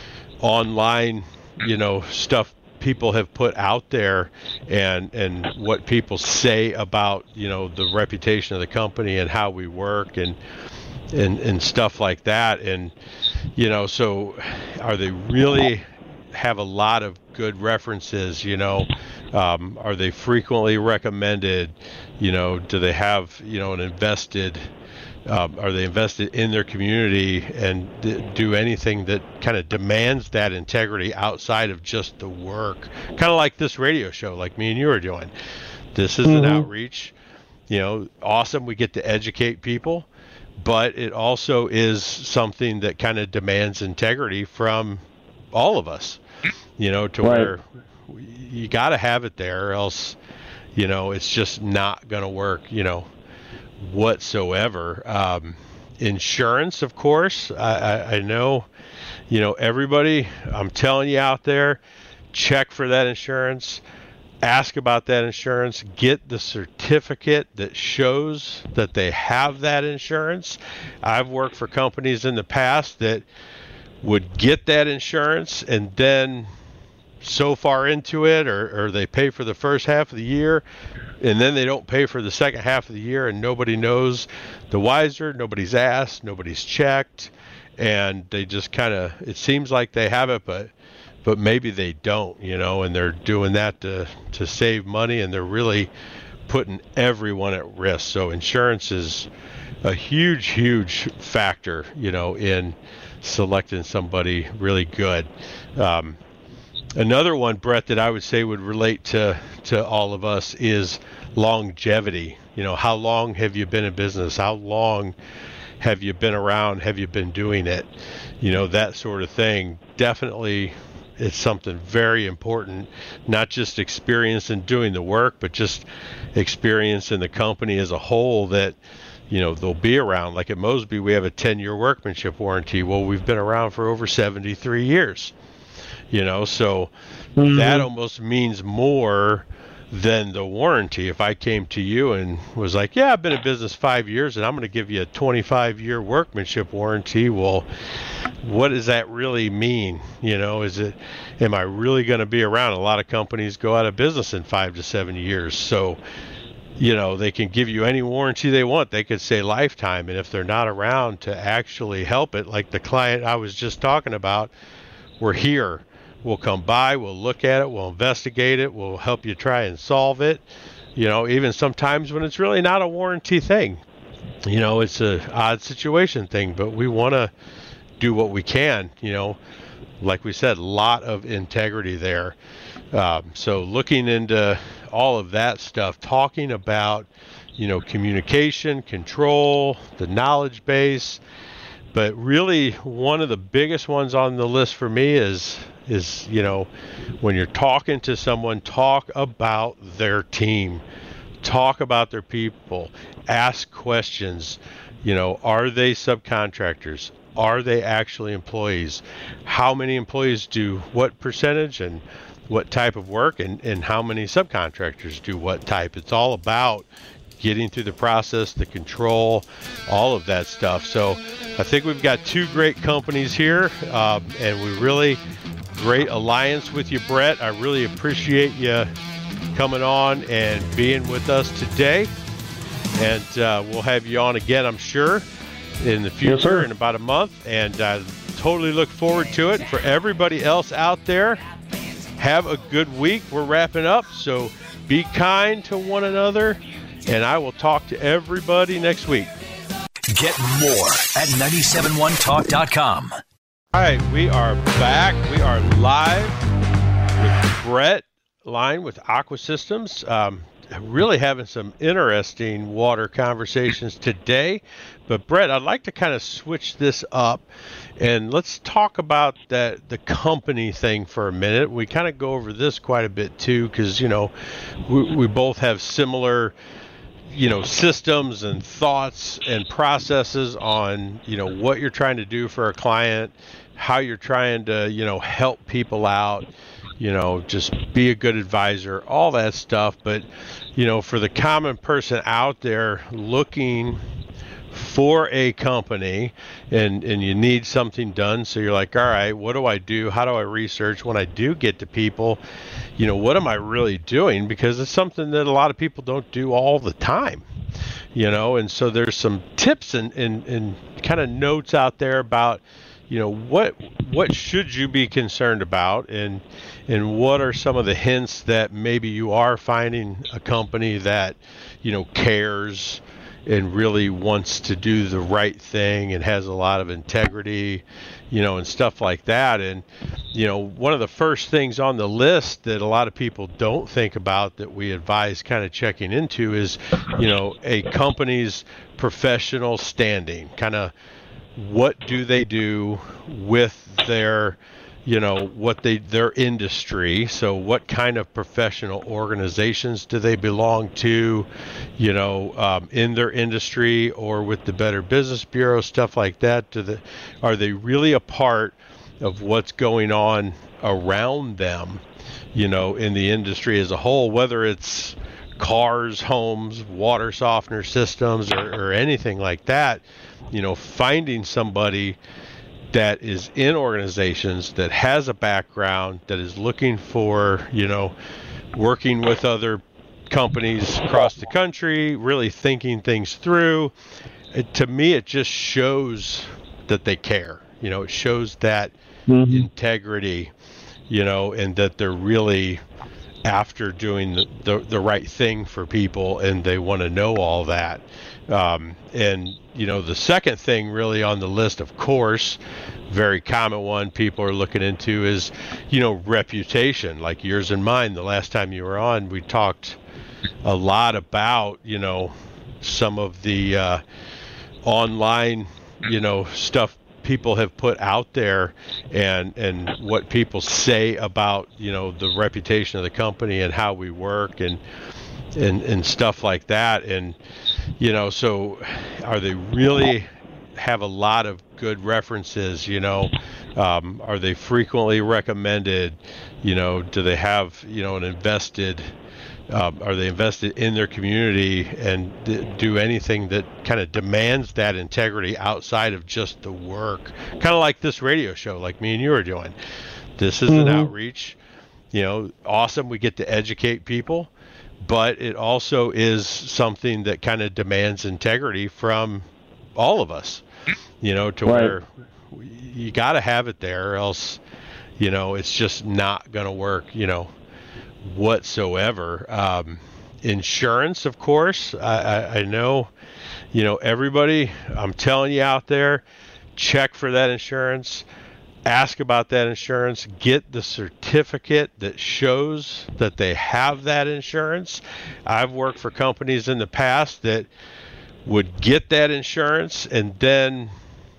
online, you know, stuff people have put out there, and and what people say about, you know, the reputation of the company and how we work, and and and stuff like that. And, you know, so are they really have a lot of good references, you know, um, are they frequently recommended, you know, do they have, you know, an invested, um, are they invested in their community, and th- do anything that kind of demands that integrity outside of just the work, kind of like this radio show, like me and you are doing. This is mm-hmm. an outreach, you know, awesome. We get to educate people, but it also is something that kind of demands integrity from all of us, you know, to right. where you got to have it there, or else, you know, it's just not going to work, you know, whatsoever. Um, insurance, of course, I, I, I know, you know, everybody, I'm telling you out there, check for that insurance, ask about that insurance, get the certificate that shows that they have that insurance. I've worked for companies in the past that would get that insurance, and then so far into it, or, or they pay for the first half of the year, and then they don't pay for the second half of the year, and nobody knows the wiser, nobody's asked, nobody's checked, and they just kind of, it seems like they have it, but but maybe they don't, you know, and they're doing that to to save money, and they're really putting everyone at risk. So insurance is a huge, huge factor, you know, in selecting somebody really good. Um, another one, Brett, that I would say would relate to, to all of us is longevity. You know, how long have you been in business? How long have you been around? Have you been doing it? You know, that sort of thing. Definitely, it's something very important, not just experience in doing the work, but just experience in the company as a whole, that, you know, they'll be around. Like at Mosby, we have a ten-year workmanship warranty. Well, we've been around for over seventy-three years, you know, so mm-hmm. that almost means more than the warranty. If I came to you and was like, yeah, I've been in business five years and I'm going to give you a twenty-five-year workmanship warranty, well, what does that really mean? You know, is it, am I really going to be around? A lot of companies go out of business in five to seven years. So you know, they can give you any warranty they want. They could say lifetime, and if they're not around to actually help it, like the client I was just talking about, we're here. We'll come by, we'll look at it, we'll investigate it, we'll help you try and solve it. You know, even sometimes when it's really not a warranty thing. You know, it's a odd situation thing, but we want to do what we can, you know. Like we said, a lot of integrity there. Um, so looking into all of that stuff, talking about, you know, communication, control, the knowledge base. But really, one of the biggest ones on the list for me is, is, you know, when you're talking to someone, talk about their team. Talk about their people. Ask questions. You know, are they subcontractors? Are they actually employees? How many employees do what percentage and what type of work, and, and how many subcontractors do what type? It's all about getting through the process, the control, all of that stuff. So I think we've got two great companies here, um, and we really great alliance with you, Brett. I really appreciate you coming on and being with us today. And uh, we'll have you on again, I'm sure, in the future, yes, in about a month. And I totally look forward to it. For everybody else out there, have a good week. We're wrapping up, so be kind to one another, and I will talk to everybody next week. Get more at nine seven one talk dot com. All right, we are back. We are live with Brett Line with Aqua Systems. Um, really having some interesting water conversations today. But Brett, I'd like to kind of switch this up, and let's talk about that the company thing for a minute. We kind of go over this quite a bit too, because, you know, we, we both have similar, you know, systems and thoughts and processes on, you know, what you're trying to do for a client, how you're trying to, you know, help people out, you know, just be a good advisor, all that stuff. But, you know, for the common person out there looking for a company, and, and you need something done, so you're like, all right, what do I do? How do I research? When I do get to people, you know, what am I really doing? Because it's something that a lot of people don't do all the time, you know. And so there's some tips and, and, and kind of notes out there about, you know, what what should you be concerned about, and and what are some of the hints that maybe you are finding a company that, you know, cares and really wants to do the right thing and has a lot of integrity, you know, and stuff like that. And, you know, one of the first things on the list that a lot of people don't think about that we advise kind of checking into is, you know, a company's professional standing. Kind of what do they do with their, you know, what they, their industry. So what kind of professional organizations do they belong to, you know, um, in their industry or with the Better Business Bureau, stuff like that. Do the, are they really a part of what's going on around them, you know, in the industry as a whole, whether it's cars, homes, water softener systems, or, or anything like that. You know, finding somebody that is in organizations, that has a background, that is looking for, you know, working with other companies across the country, really thinking things through. It, to me, it just shows that they care. You know, it shows that mm-hmm. integrity, you know, and that they're really after doing the, the, the right thing for people, and they want to know all that. Um, and, you know, the second thing really on the list, of course, very common one people are looking into is, you know, reputation. Like yours and mine, the last time you were on, we talked a lot about, you know, some of the uh, online, you know, stuff people have put out there, and and what people say about, you know, the reputation of the company and how we work, and and and stuff like that. And, you know, so are they really have a lot of good references, you know, um, are they frequently recommended, you know, do they have, you know, an invested, um, are they invested in their community, and d- do anything that kind of demands that integrity outside of just the work, kind of like this radio show, like me and you are doing. This is mm-hmm. an outreach, you know, awesome. We get to educate people. but it also is something that kind of demands integrity from all of us, you know, to right. where you got to have it there, or else, you know, it's just not going to work, you know, whatsoever. Um, insurance, of course, I, I, I know, you know, everybody, I'm telling you out there, check for that insurance, ask about that insurance, get the certificate that shows that they have that insurance. I've worked for companies in the past that would get that insurance and then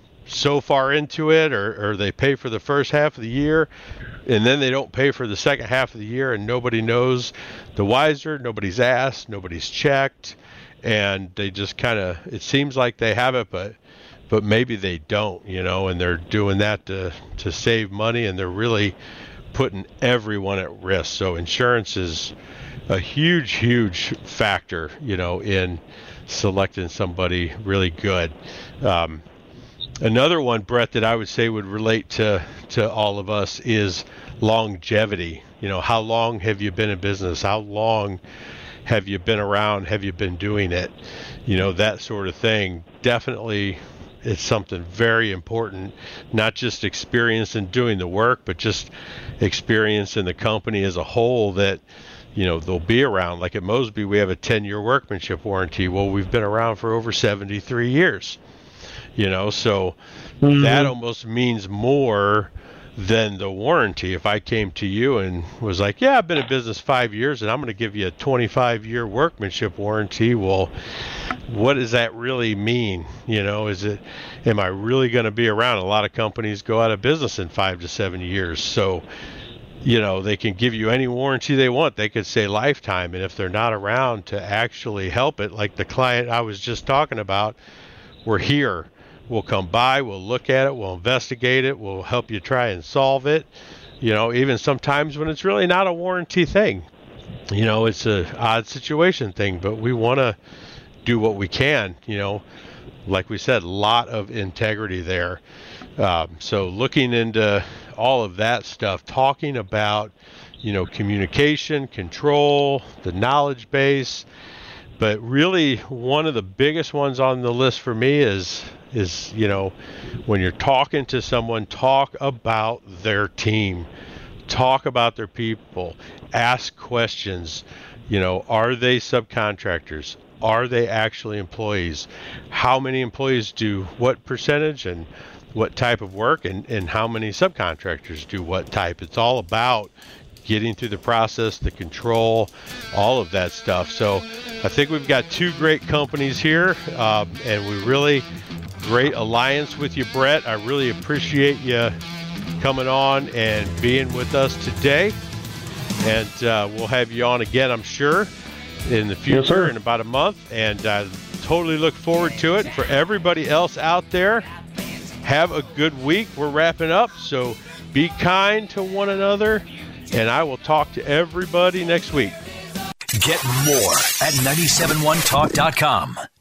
so far into it, or, or they pay for the first half of the year and then they don't pay for the second half of the year, and nobody knows the wiser, nobody's asked, nobody's checked, and they just kind of, it seems like they have it, but but maybe they don't, you know, and they're doing that to to save money, and they're really putting everyone at risk. So insurance is a huge, huge factor, you know, in selecting somebody really good. Um, Another one, Brett, that I would say would relate to, to all of us is longevity. You know, how long have you been in business? How long have you been around? Have you been doing it? You know, that sort of thing. Definitely, it's something very important, not just experience in doing the work, but just experience in the company as a whole, that, you know, they'll be around. Like at Mosby, we have a ten-year workmanship warranty. Well, we've been around for over seventy-three years. You know, so mm-hmm. that almost means more than the warranty. If I came to you and was like, yeah, I've been in business five years and I'm going to give you a twenty-five year workmanship warranty. Well, what does that really mean? You know, is it, am I really going to be around? A lot of companies go out of business in five to seven years. So, you know, they can give you any warranty they want. They could say lifetime. And if they're not around to actually help it, like the client I was just talking about, we're here. We'll come by, we'll look at it, we'll investigate it, we'll help you try and solve it. You know, even sometimes when it's really not a warranty thing, you know, it's a odd situation thing, but we want to do what we can, you know, like we said, a lot of integrity there. Um, so looking into all of that stuff, talking about, you know, communication, control, the knowledge base, but really one of the biggest ones on the list for me is is, you know, when you're talking to someone, talk about their team, talk about their people, ask questions. You know, are they subcontractors? Are they actually employees? How many employees do what percentage and what type of work, and, and how many subcontractors do what type? It's all about getting through the process, the control, all of that stuff. So I think we've got two great companies here, um, and we really great alliance with you, Brett. I really appreciate you coming on and being with us today. And uh, we'll have you on again, I'm sure, in the future, yes, in about a month. And I totally look forward to it. For everybody else out there, have a good week. We're wrapping up, so be kind to one another. And I will talk to everybody next week. Get more at nine seven one talk dot com.